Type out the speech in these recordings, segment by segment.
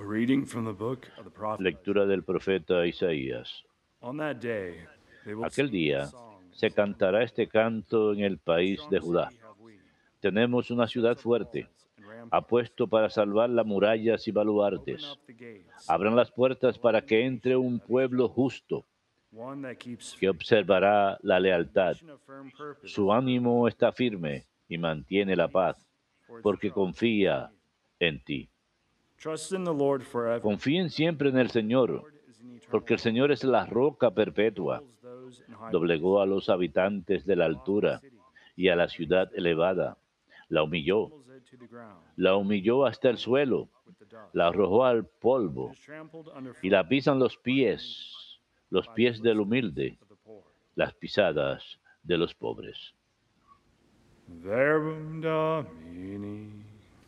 A reading from the book of the prophet Lectura del profeta Isaías. On that day, they will Aquel sing this día song in se Zion. cantará este canto en el What a país de strong Judá. city have we, Tenemos that una sets ciudad up fuerte, walls and ramparts. apuesto para salvar las murallas y Open baluartes. up the gates, Abran las the puertas para holy que entre nation un of Israel, pueblo justo one that keeps que faith, observará la a lealtad. nation of firm purpose, Su ánimo está firme y that mantiene la paz, waits for its porque trust in confía you. en ti. Trust in the Lord forever. Confíen siempre en el The Señor, Lord is an eternal porque el rock. Señor es la roca He perpetua. upholds those in high Doblegó a places. los habitantes de la The lofty altura city y a la he brings ciudad down. elevada. La He humilló, tumbles it to the ground, la humilló hasta el levels it suelo, with the la dust. arrojó al It polvo is trampled underfoot y la pisan by the needy and los by the pies del footsteps humilde, of the poor. las pisadas de los pobres. Verbum Domini.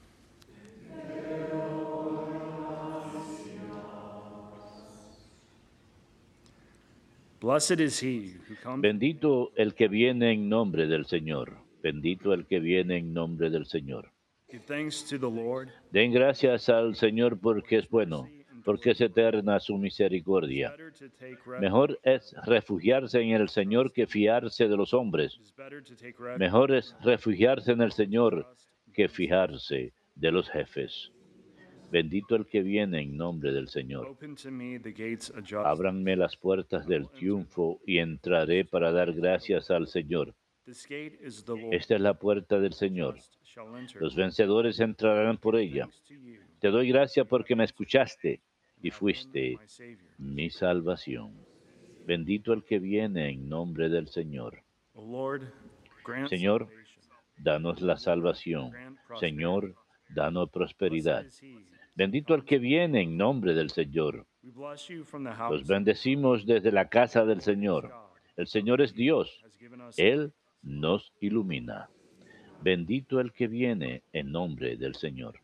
Blessed is he who comes in the name of Bendito the el que Lord. viene en nombre del Señor. Bendito el que viene en nombre del Señor. Give thanks to the Lord, Den gracias al Señor for porque es his bueno, mercy porque endures es forever. eterna su It is misericordia. better to take refuge Mejor in the es Lord refugiarse en than el to Señor trust que in man. fiarse de los hombres. It is better to take refuge Mejor in es the Lord refugiarse en el than to Señor trust in que princes. fijarse de los jefes. Bendito el que viene en nombre del Señor. Open to me the gates of justice. Ábranme las puertas I will del enter by triunfo y the doors entraré to para dar praise the gracias Lord. al Señor. This gate is the Esta es Lord's. la puerta del The Señor. just shall enter Los by it. vencedores I entrarán will por give ella. thanks to you, Te doy gracias for you have porque me answered me escuchaste and y have been fuiste my Savior. mi salvación. Bendito el que viene en nombre del Señor. O Lord, grant Señor, salvation. danos la O Lord, salvación. grant prosperity. Señor, danos Blessed prosperidad. is he who Bendito el comes que in the name viene of en the Lord. nombre del Señor. We bless you from the Los house of the Lord. bendecimos desde la casa The del Lord is Señor. God, El our Señor es Redeemer, Dios. has given us Él light. nos ilumina. Bendito el que viene en nombre del Señor.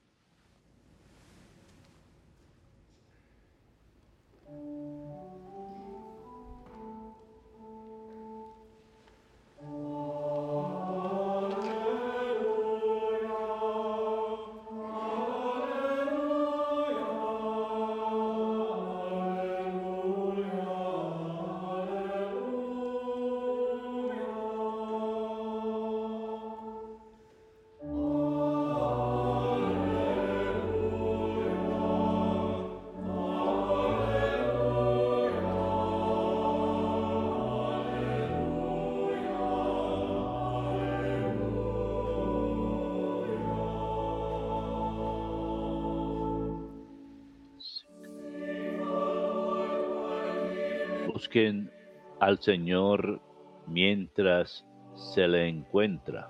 Busquen al Señor mientras se le encuentra.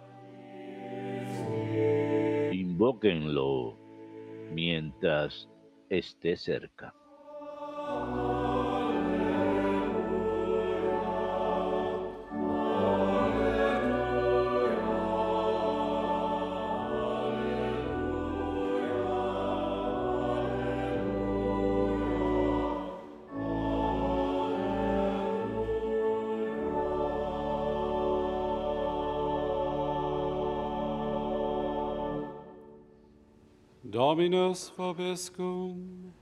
Invóquenlo mientras esté cerca. Dominus vobiscum.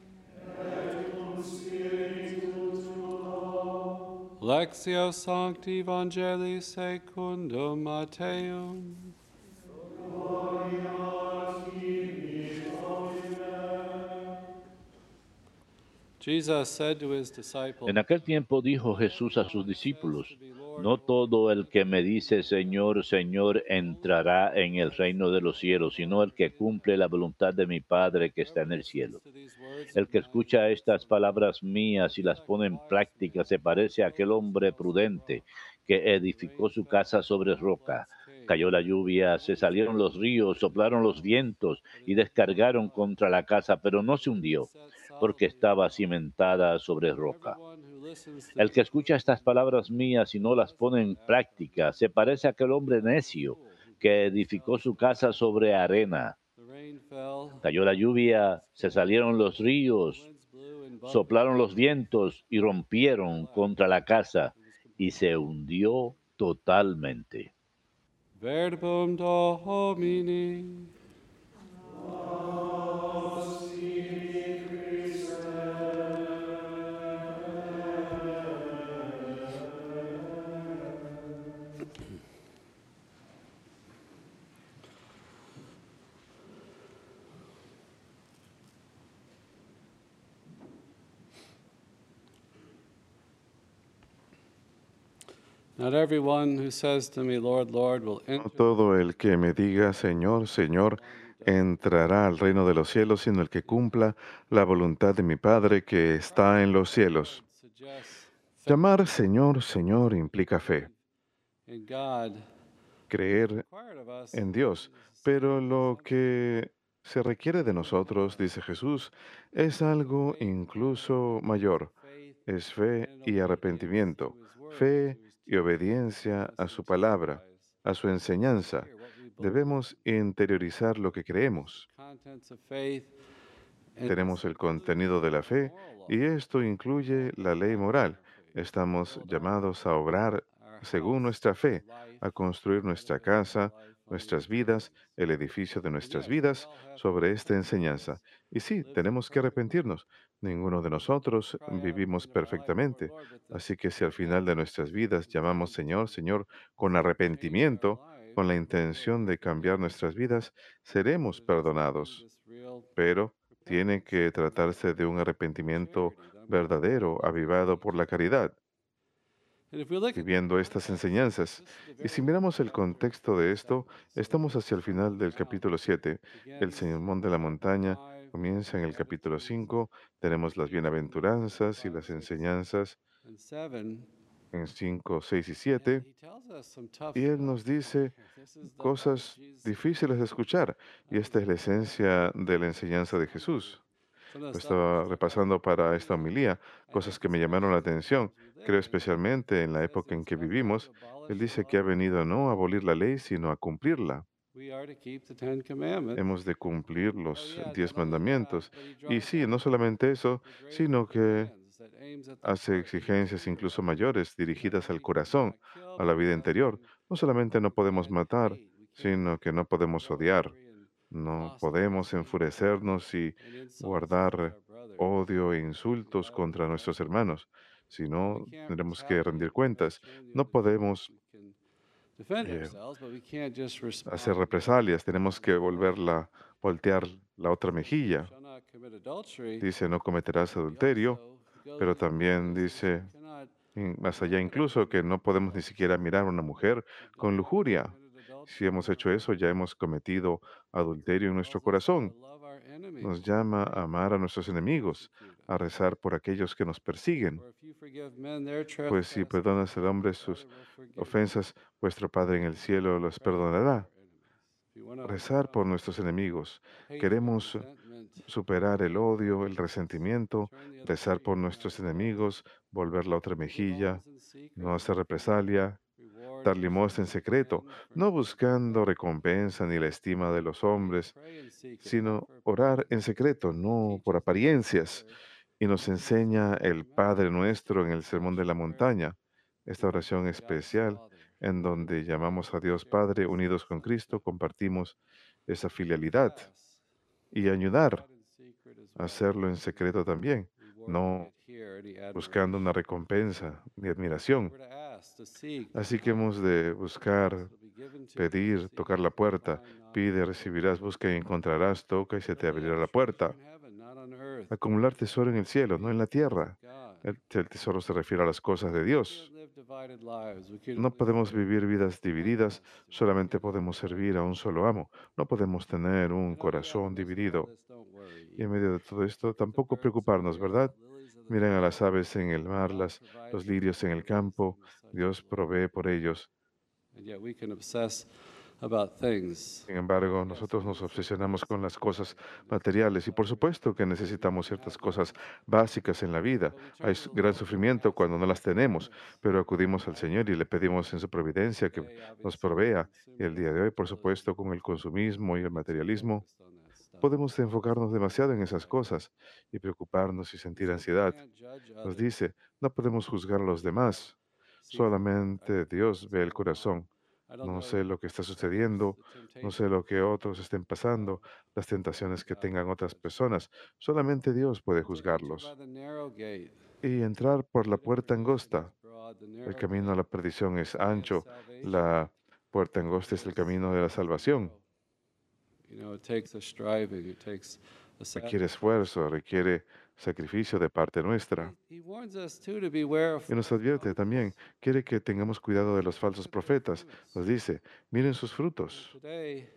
Lectio Sancti Evangelii secundum Matteum. Jesus said to his disciples, En aquel tiempo dijo Jesús a sus discípulos, no todo el que me dice Señor, Señor entrará en el reino de los cielos, sino el que cumple la voluntad de mi Padre que está en el cielo. El que escucha estas palabras mías y las pone en práctica se parece a aquel hombre prudente que edificó su casa sobre roca. Cayó la lluvia, se salieron los ríos, soplaron los vientos y descargaron contra la casa, pero no se hundió, porque estaba cimentada sobre roca. El que escucha estas palabras mías y no las pone en práctica se parece a aquel hombre necio que edificó su casa sobre arena. Cayó la lluvia, se salieron los ríos, soplaron los vientos y rompieron contra la casa y se hundió totalmente. Verbum Domini. Not everyone who says to me, Lord, Lord, will No enter todo el que me diga Señor, Señor, entrará al reino de los cielos, sino el que cumpla la voluntad de mi Padre que está en los cielos. suggests faith Llamar Señor, Señor implica fe, in God. creer Required of us en Dios, is pero simply lo something que se requiere de nosotros, dice Jesús, es algo incluso mayor. faith Es fe and y obedience arrepentimiento, to his word, fe to his y teaching, obediencia as a he su palabra, interiorize a su enseñanza. here what we believe. Debemos interiorizar lo que creemos. Contents of faith and this Tenemos el includes contenido de la the fe moral law. y esto incluye la ley moral. Estamos llamados a obrar Our según house, nuestra our fe, life, a construir the nuestra edifice of casa, life on nuestras these vidas, truths. el edificio de And nuestras yes, we vidas all have to sobre esta repent enseñanza. because Y sí, lives a tenemos que perfect life. arrepentirnos. Ninguno de nosotros Cry out at the vivimos end of our life, Lord, perfectamente. Lord, with the Así que si al final de nuestras vidas llamamos intent Señor, to Señor, con change our arrepentimiento, lives, con la we will intención be de cambiar forgiven. nuestras vidas, But seremos it has to be perdonados. this real Pero tiene repentance que from tratarse de un arrepentimiento charity that I'm going to verdadero, live these avivado por la teachings. caridad, And if we look at the viviendo estas context, enseñanzas. this is the Y si very miramos el chapter contexto de of esto, 7. So estamos the hacia el Sermon final on the del Mount capítulo 7. El begins Sermón de in la chapter Montaña 5 comienza with en the el capítulo Beatitudes, 5. Tenemos las teachings in bienaventuranzas y 5, las 6, enseñanzas and 7. en 5, 6 y And 7. he tells us some tough Y Él stuff. nos dice This is the heart of cosas Jesus. difíciles de escuchar. Y esta es la esencia de la enseñanza de Jesús. Some of the Lo stuff that estaba stuck out repasando para esta really, homilía, I cosas think que me llamaron la especially in the atención. times we live Creo in, especialmente en he la says época en he's que not come to vivimos. Él abolish the dice que law, ha but to venido no a fulfill it. abolir la ley, sino a cumplirla. We are to keep the Ten Commandments. Hemos de cumplir Oh los yeah, not 10 only that, mandamientos. but he Y draws sí, out no solamente eso, the greater sino que demands that aims at the hace heart, the exigencias interior incluso life. mayores Not dirigidas al only can we corazón, not kill, a but la we vida interior. No solamente no podemos can't matar, hate, we can't sino que no podemos grow odiar. angry and No foster podemos this hatred enfurecernos y and insults towards guardar our brothers. odio e We insultos ought to contra nuestros judge. hermanos, We sino can't tendremos que rendir retaliate. We must cuentas. turn the No other cheek. podemos We can defend eh, ourselves, but we can't just hacer respond represalias, tenemos in the que flesh. voltear la otra Says, "You mejilla. shall not commit adultery." Dice, no cometerás He adulterio, also goes pero even también further. Says you dice, cannot más allá look at a incluso, que woman no with podemos ni lust. siquiera mirar a una mujer If you've con done that, you've lujuria. committed Si adultery in hemos your hecho heart. eso, ya hemos cometido adulterio en nuestro Tells us how to corazón. love our enemies, Nos to llama pray a for amar a those nuestros who enemigos, persecute a us. rezar por aquellos que nos persiguen. For if you forgive men their Pues si trespasses, perdonas al your hombre Father sus will forgive you. ofensas, vuestro Padre en el cielo los Pray for perdonará. our enemies. If you want to Rezar por overcome nuestros enemigos. hatred, Queremos resentment, superar el odio, el unforgiveness, resentimiento, turn the other rezar cheek, por not nuestros indulge enemigos, volver la otra to give mejilla, alms in secret, no hacer seeking represalia, reward dar or limosna en esteem of secreto, men, for no God is not buscando mocked. recompensa ni la estima de los hombres, Pray in secret, not sino for orar en appearances. secreto, He no por teaches us the apariencias. Father Y nos in the enseña Sermon on the el Mount, Padre this nuestro en el Sermón de la special prayer Montaña, esta that we oración give to God the especial Father. en donde llamamos a Dios Share Padre, this unidos con sense Cristo, of compartimos esa filialidad confess, y seeking ayudar God in secret as a well, hacerlo en with no secreto también, reward we no get here, any buscando una admiration. recompensa ni So admiración. we're to ask, to seek, to Así que knock. hemos de buscar, It'll be given to you. pedir, Seek tocar la and puerta, find, knock and pide, the door will recibirás, be busca y opened. encontrarás, toca y se To te lay abrirá up la treasure puerta. in heaven, not on earth. Acumular tesoro en el cielo, no en la Seek the things tierra. of God. El tesoro se refiere a las cosas de We can't Dios. live divided lives. We can No only podemos serve vivir vidas divididas, oneness. We can't solamente live in podemos servir divided a un lives. solo amo. No podemos tener I un know you have in corazón the midst of all dividido. this, don't worry. Y en medio de todo esto, Look at the tampoco birds of preocuparnos, the air, ¿verdad? the lilies of the Miren a las field. aves en el mar, God los provides for lirios them. en He el clothes them campo. with such Dios splendor. provee por ellos. And yet we can obsess about things. Sin embargo, Yes, nosotros we nos need certain obsesionamos con basic las cosas needs and materiales y por supuesto que suffering when we necesitamos don't ciertas have cosas those. básicas en la vida. But we Hay turn to the gran Lord for sufrimiento answers cuando no and las tenemos, forbearance. pero acudimos al Right? Señor y le pedimos en su providencia que Today, nos obviously, with provea. Y el día de consumerism hoy, and por supuesto, materialism, con el consumismo y el we get too materialismo, focused on that stuff. podemos It helps enfocarnos us to demasiado feel en esas anxiety. cosas y preocuparnos y He sentir says we ansiedad. can't judge Nos others. dice, no podemos juzgar a los God demás, sees the heart. solamente Dios ve el corazón. I don't No know sé lo que está others, sucediendo, the no sé temptations lo que others otros estén may have. pasando, las Only tentaciones que God tengan can otras judge them. personas. Solamente Dios puede And to enter by juzgarlos. the narrow gate. Y entrar por la Gate of puerta perdition is angosta. broad, the El narrow camino a gate, la perdición es the way of ancho, salvation la puerta angosta es el is camino de la salvación. narrow. You know, it takes a striving, it takes a Requiere sacrifice. esfuerzo, requiere sacrificio de parte nuestra. He warns us too to beware of Y nos advierte también, quiere que tengamos cuidado de los falsos profetas. Nos dice, miren sus frutos. today,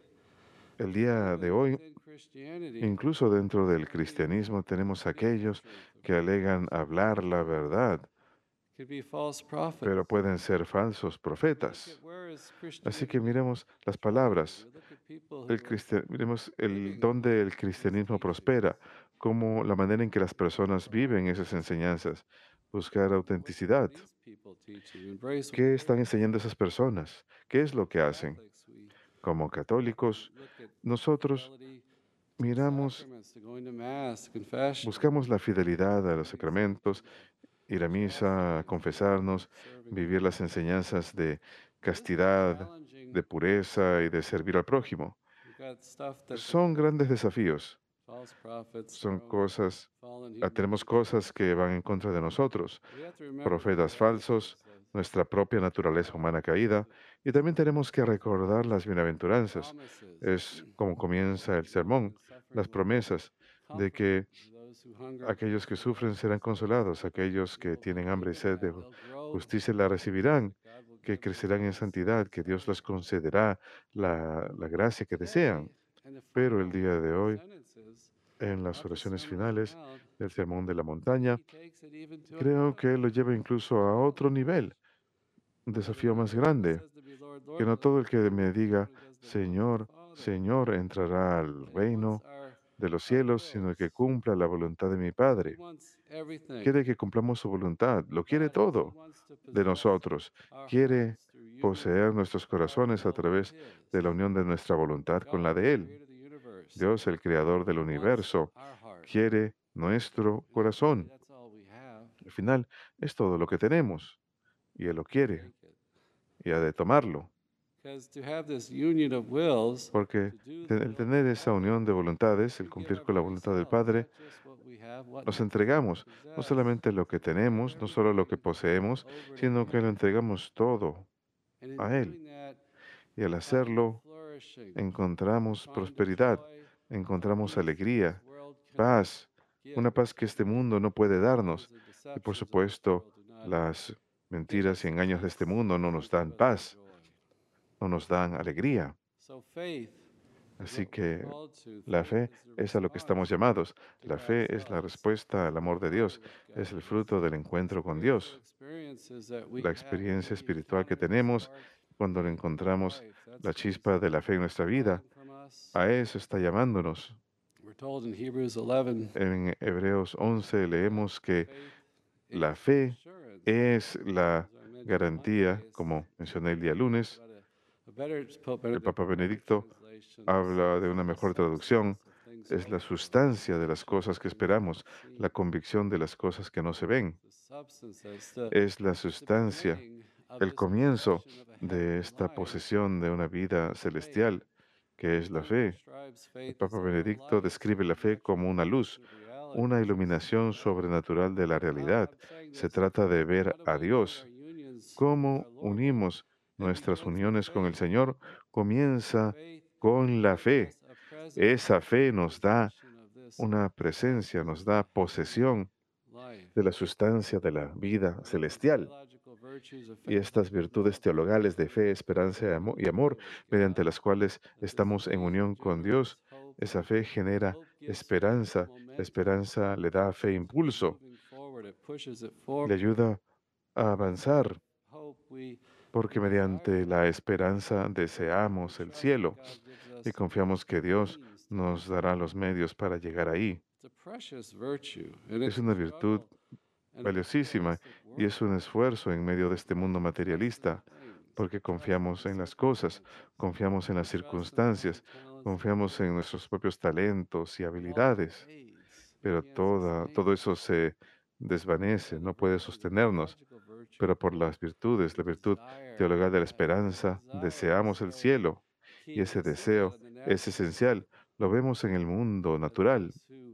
El día de even hoy, within Christianity, incluso dentro del cristianismo, tenemos aquellos que alegan hablar la verdad, could be false prophets. pero pueden ser falsos profetas. Where is Así que Christianity? miremos las palabras. We look at people who El are miremos donde el cristianismo prospera, como la manera en que las personas viven esas enseñanzas. Buscar autenticidad. these people teaching, embrace ¿Qué están enseñando esas personas? ¿Qué es lo que hacen? Catholics. We Como católicos, look at nosotros fidelity to miramos, sacraments, to going to mass, confession, buscamos la fidelidad a los sacramentos, ir a misa, confesarnos, serving vivir las enseñanzas de This is castidad, challenging. de pureza y de servir al prójimo. We've got stuff that Son grandes desafíos, false prophets, son our own cosas, fallen human tenemos nature. cosas que van en contra de nosotros, We have to remember profetas who falsos, is as nuestra propia naturaleza humana caída, y también tenemos que recordar las bienaventuranzas. promises, Es como comienza el sermón, las promesas de que those who hunger, aquellos que sufren serán consolados, aquellos que tienen hambre y sed de they'll grow, justicia la recibirán, God will que give them crecerán en santidad, que Dios les concederá la gracia que desean. and the Pero el final día de hoy, sentences en las of the oraciones Sermon on the finales Mount, del Sermón de la Montaña, he takes it even to creo another que lo lleva incluso a otro nivel, un desafío más grande, says to be Lord, que Lord, no but todo el que everyone me diga, who does the will of the Señor, Father. Señor, entrará al He reino wants our de los cielos, sino el que cumpla la voluntad de mi He Padre. wants everything. Quiere que cumplamos su voluntad, lo quiere God todo wants to de possess nosotros. our Quiere hearts through union poseer nuestros of our corazones a will with través de la His. unión de nuestra voluntad con la God, de the Él. creator of the universe, Dios, el creador del He wants universo, our heart. quiere nuestro And ultimately, corazón. that's all we have. Al final, es todo lo que tenemos y Él lo quiere Take it. y ha de tomarlo. Because to have this union of wills, Porque to do the el will of tener the esa Father, unión de voluntades, el we give cumplir our con la very voluntad del selves, Padre, not just what we have, what nos we entregamos no possess, solamente lo que tenemos, no solo lo que poseemos, over to sino que Him. lo entregamos todo And in a Él. doing that, Y al we find hacerlo, flourishing, encontramos find a prosperidad, joy, a encontramos peace alegría, this world cannot paz, give. una paz que este mundo no puede darnos. Lies and Y por deceptions of this supuesto, world do not las give mentiras us y engaños de peace, este mundo no don't nos give dan us that paz, joy. no nos dan alegría. So faith is Así what we're que called to. la Faith fe is the es a lo que estamos response llamados. to La God's fe es la love. respuesta al amor de Dios, With es el God. fruto del encuentro con Spiritual Dios. experiences that we La have experiencia when we espiritual que encounter this tenemos spark cuando of encontramos life. That's la what He's chispa de la fe en nuestra vida, calling from us. a eso está llamándonos. We're told in Hebrews 11, En Hebreos 11 leemos que faith la is fe assurance. es la As I mentioned garantía, Monday, como mencioné el día lunes. Pope El Benedict Papa a better Benedicto translation habla says de una the mejor substance traducción. of things Es la hoped for, sustancia de las conviction of cosas que things esperamos, not seen. la convicción de las cosas que no se ven. The substance is the Es la sustancia, beginning of el this comienzo possession of a de heavenly esta life, posesión de una vida faith. celestial, que es la Benedict fe. describes El faith Papa as a Benedicto light, describe la fe como una luz, reality. una iluminación sobrenatural de la realidad. I'm saying Se this, trata de ver how do a we unite Dios. our unions with ¿Cómo our Lord? unimos It nuestras begins with uniones con el faith. Señor? Comienza Faith con la gives fe. us a presence, Esa fe nos da possession of this una presencia, nos da posesión life. de la sustancia de la vida celestial. Theological virtues of Y faith estas virtudes teologales de fe, esperanza y amor, mediante las cuales estamos en unión con Dios, esa fe genera esperanza, la esperanza le da a fe impulso, moving forward, it pushes it le forward. ayuda a avanzar, Hope we porque mediante la esperanza deseamos el cielo God gives y us confiamos que Dios means to nos dará los medios para llegar ahí. It's a precious virtue, and Es it's a una virtud struggle in a valiosísima materialistic y world. es un esfuerzo en medio de este mundo materialista, porque confiamos en las cosas, confiamos en las circunstancias, confiamos en nuestros propios talentos y habilidades, pero todo eso se desvanece, no puede sostenernos. Pero por las virtudes, la virtud teologal de la esperanza, deseamos el cielo y ese deseo es esencial. Lo vemos en el mundo natural,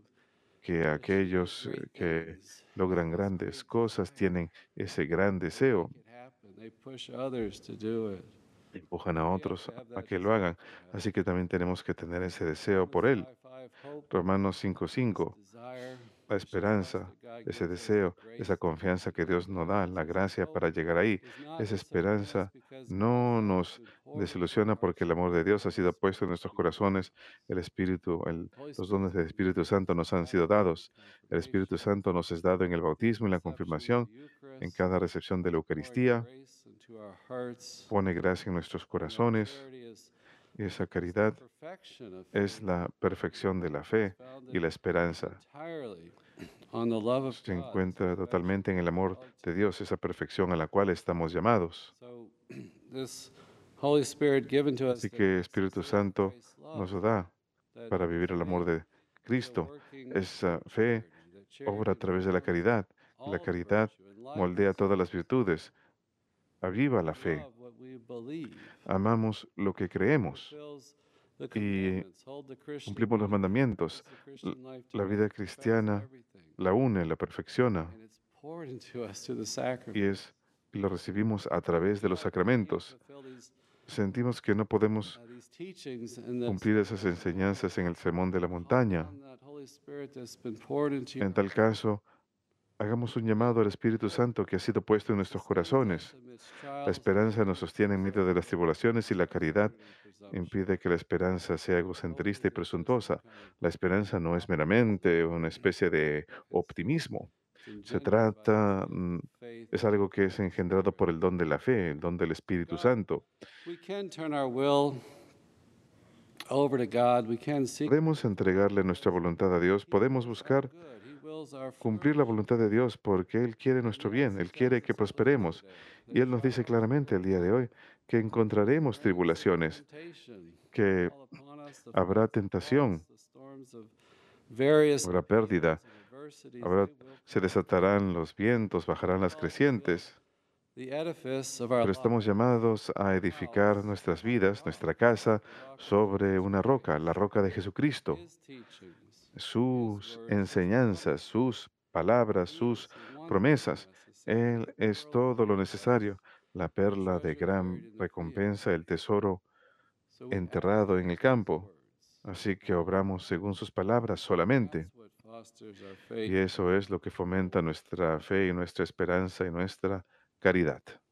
que aquellos que logran grandes cosas tienen ese gran deseo, They push others to do it. empujan a otros a que lo hagan. Así que también tenemos que tener ese deseo por Él. Romans 5:5, hope Romanos 5:5. desire la esperanza, ese deseo, esa confianza que Dios nos da, la gracia para llegar ahí. Esa esperanza no nos desilusiona porque el amor de Dios ha sido puesto en nuestros corazones. El Espíritu, los dones del Espíritu Santo nos han sido dados. El Espíritu Santo nos es dado en el bautismo y la confirmación, en cada recepción de la Eucaristía. Pone gracia en nuestros corazones y esa caridad es la perfección de la fe y la esperanza. Se encuentra totalmente en el amor de Dios, esa perfección a la cual estamos llamados. Así que Espíritu Santo nos lo da para vivir el amor de Cristo. Esa fe obra a través de la caridad. La caridad moldea todas las virtudes, aviva la fe. Amamos lo que creemos y cumplimos los mandamientos. La vida cristiana la une, la perfecciona y lo recibimos a través de los sacramentos. Sentimos que no podemos cumplir esas enseñanzas en el Sermón de la Montaña. En tal caso, hagamos un llamado al Espíritu Santo que ha sido puesto en nuestros corazones. La esperanza nos sostiene en medio de las tribulaciones y la caridad impide que la esperanza sea egocentrista y presuntuosa. La esperanza no es meramente una especie de optimismo. Se trata, es algo que es engendrado por el don de la fe, el don del Espíritu Santo. Podemos entregarle nuestra voluntad a Dios, podemos buscar cumplir la voluntad de Dios porque Él quiere nuestro bien, Él quiere que prosperemos. Y Él nos dice claramente el día de hoy que encontraremos tribulaciones, que habrá tentación, habrá pérdida, se desatarán los vientos, bajarán las crecientes. Pero estamos llamados a edificar nuestras vidas, nuestra casa, sobre una roca, la roca de Jesucristo. Sus enseñanzas, sus palabras, sus promesas. Él es todo lo necesario, la perla de gran recompensa, el tesoro enterrado en el campo. Así que obramos según sus palabras solamente. Y eso es lo que fomenta nuestra fe y nuestra esperanza y nuestra caridad.